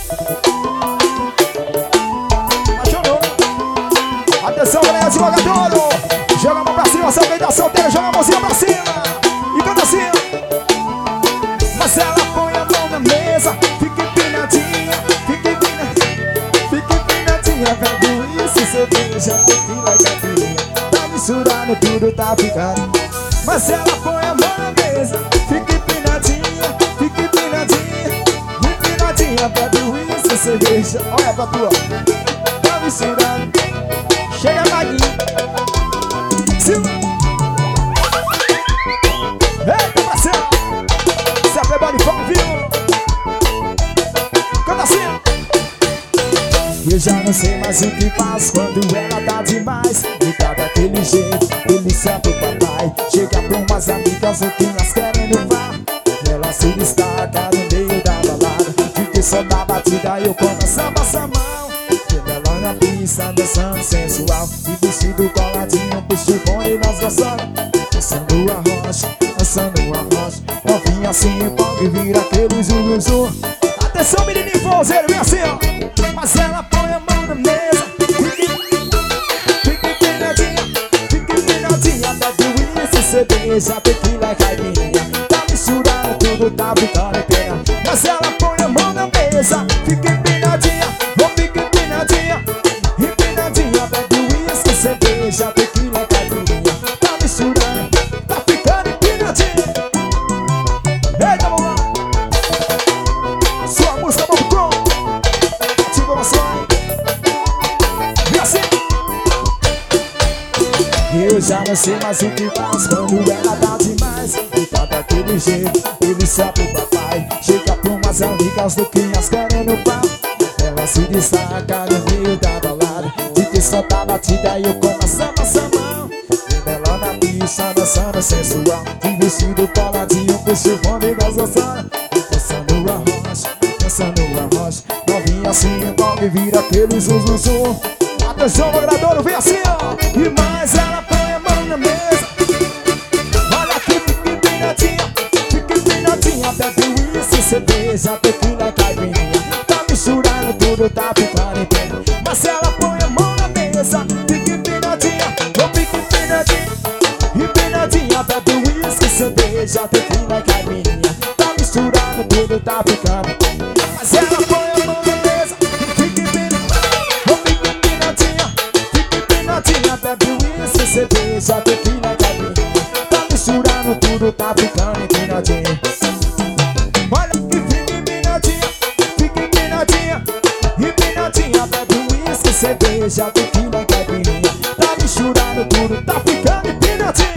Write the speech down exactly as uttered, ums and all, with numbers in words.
Apaixonou. Atenção, galera, devagador. Joga a mão pra cima, se alguém tá solteiro, joga a mãozinha pra cima. E canta assim. Mas ela põe a mão na mesa, fica empinadinha, fica empinadinha, fica empinadinha. Vendo isso, cerveja, tequila e caipirinha. Tá misturando tudo, tá ficando. Mas ela põe a mão na mesa, fica empinadinha, fica empinadinha, empinadinha. Bebe uísque, cerveja, olha pra tua. Tá misturando, chega Maguinho. Eita, parceiro, se aplebou de fome, viu? Canta assim. Eu já não sei mais o que faço quando ela tá demais. E tá daquele jeito, ele serve o papai. Chega pra umas amigas, o que elas querem no bar. Ela se destaca no meio da balada. Fiquei só da batida, eu começo a passar mal. Vendo ela na pista, dançando sensual. E vestido coladinho, puxo bom e nós gostamos. Dançando a rocha, dançando a rocha. Novinha assim, empolga e vira aquele zum zum. Atenção, menininho forrozeiro, vem assim, ó. Mas ela põe a mão na mesa, fica empinadinha, fica empinadinha. Bebe uísque, cerveja, tequila e caipirinha. Tá misturando tudo, tá ficando pena. Mas ela põe a mão na mesa, fica empinadinha, oh, fica empinadinha, empinadinha. Bebe uísque, cerveja, tequila e caipirinha. Tá misturando, tá ficando empinadinha. Eita, vamos lá. Sua música, vamos com ativa emoção. E assim. Eu já não sei mais o que faz quando ela tá demais. E tá daquele jeito, ele sabe o papai. Chega pra umas amigas do que as querem no bar. Ela se destaca no meio da balada. De que só tá batida e eu começo a passar mão. Vendo ela na pista, dançando sensual. De vestido coladinho, puxo o fone e nós dançando. Dançando a rocha, dançando a rocha. Novinha assim, envolve e vira aquele zum zum zum. Atenção, logradouro, vem assim, ó. E mais ela põe a mão na mesa. Olha aqui, fica empinadinha, fica empinadinha. Bebe uísque, cerveja, tequila e caipirinha. Tá misturando tudo, tá ficando inteiro. Mas ela põe a mão na mesa, fica empinadinha, oh, fica empinadinha, empinadinha. Bebe uísque, cerveja, tequila e caipirinha. Tá misturando tudo, tá ficando. Mas ela põe a mão na mesa, fica empinadinha, oh, fica empinadinha, fica empinadinha. Bebe uísque, cerveja, tequila e caipirinha. Tá misturando tudo, tá ficando empinadinha. Olha que fica empinadinha, fica empinadinha, empinadinha. Bebe uísque, cerveja, tequila e caipirinha. Tá misturando tudo, tá ficando empinadinha.